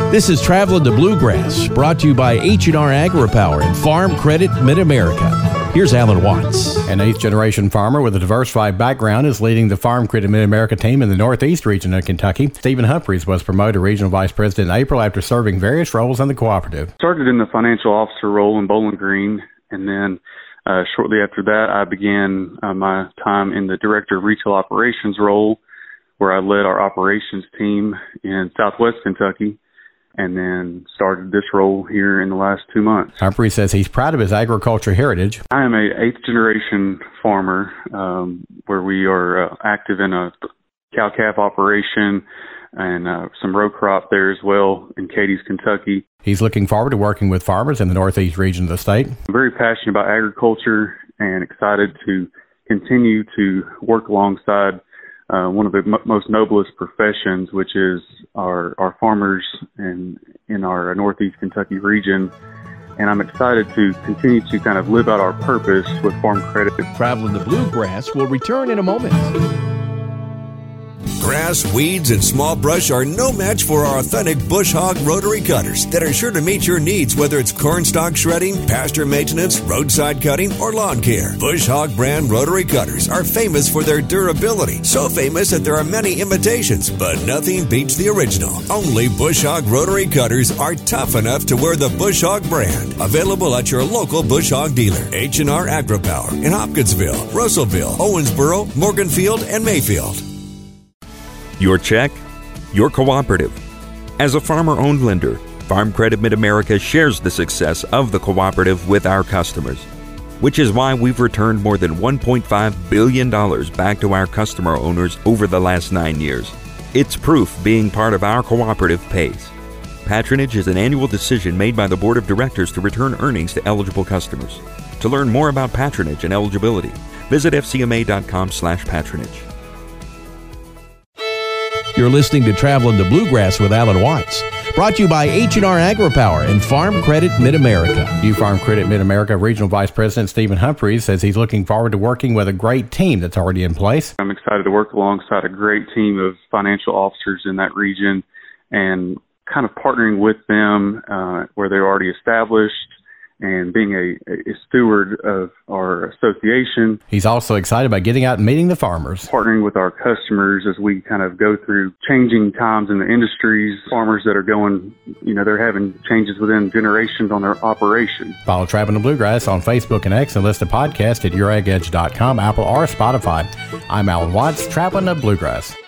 This is Traveling the Bluegrass, brought to you by H&R AgriPower and Farm Credit Mid-America. Here's Alan Watts. An eighth-generation farmer with a diversified background is leading the Farm Credit Mid-America team in the Northeast region of Kentucky. Stephen Humphreys was promoted to Regional Vice President in April after serving various roles in the cooperative. Started in the financial officer role in Bowling Green, and then shortly after that, I began my time in the Director of Retail Operations role, where I led our operations team in Southwest Kentucky, and then started this role here in the last 2 months. Humphrey says he's proud of his agriculture heritage. I am a eighth-generation farmer, where we are active in a cow-calf operation and some row crop there as well in Cadiz, Kentucky. He's looking forward to working with farmers in the Northeast region of the state. I'm very passionate about agriculture and excited to continue to work alongside one of the most noblest professions, which is our farmers in our Northeast Kentucky region. And I'm excited to continue to kind of live out our purpose with Farm Credit. Traveling the Bluegrass will return in a moment. Grass, weeds, and small brush are no match for our authentic Bush Hog rotary cutters that are sure to meet your needs, whether it's cornstalk shredding, pasture maintenance, roadside cutting, or lawn care. Bush Hog brand rotary cutters are famous for their durability. So famous that there are many imitations, but nothing beats the original. Only Bush Hog rotary cutters are tough enough to wear the Bush Hog brand. Available at your local Bush Hog dealer. H&R AgriPower in Hopkinsville, Russellville, Owensboro, Morganfield, and Mayfield. Your check, your cooperative. As a farmer-owned lender, Farm Credit Mid-America shares the success of the cooperative with our customers, which is why we've returned more than $1.5 billion back to our customer owners over the last 9 years. It's proof being part of our cooperative pays. Patronage is an annual decision made by the Board of Directors to return earnings to eligible customers. To learn more about patronage and eligibility, visit fcma.com/patronage. You're listening to Traveling the Bluegrass with Alan Watts, brought to you by H&R AgriPower and Farm Credit Mid-America. New Farm Credit Mid-America Regional Vice President Stephen Humphreys says he's looking forward to working with a great team that's already in place. I'm excited to work alongside a great team of financial officers in that region and kind of partnering with them where they're already established and being a steward of our association. He's also excited about getting out and meeting the farmers. Partnering with our customers as we kind of go through changing times in the industries. Farmers that are going, they're having changes within generations on their operation. Follow Traveling the Bluegrass on Facebook and X and listen to podcasts at youragedge.com, Apple, or Spotify. I'm Alan Watts, Traveling the Bluegrass.